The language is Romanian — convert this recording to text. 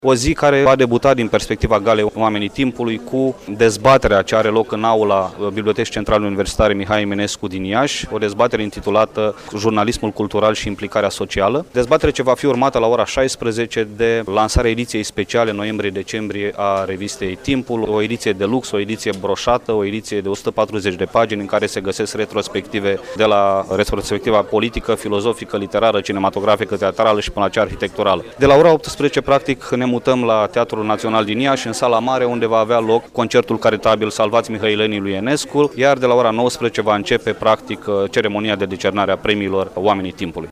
O zi care va debuta din perspectiva Galei Oamenii Timpului cu dezbaterea ce are loc în aula Bibliotecii Centrale Universitare Mihai Eminescu din Iași, o dezbatere intitulată Jurnalismul cultural și implicarea socială. Dezbatere ce va fi urmată la ora 16 de lansarea ediției speciale noiembrie-decembrie a revistei Timpul, o ediție de lux, o ediție broșată, o ediție de 140 de pagini în care se găsesc retrospective de la retrospectiva politică, filozofică, literară, cinematografică, teatrală și până la cea arhitecturală. De la ora 18, practic, ne mutăm la Teatrul Național din Iași, în Sala Mare, unde va avea loc concertul caritabil Salvați Mihăilenii lui Enescu, iar de la ora 19 va începe, practic, ceremonia de decernare a premiilor Oamenii Timpului.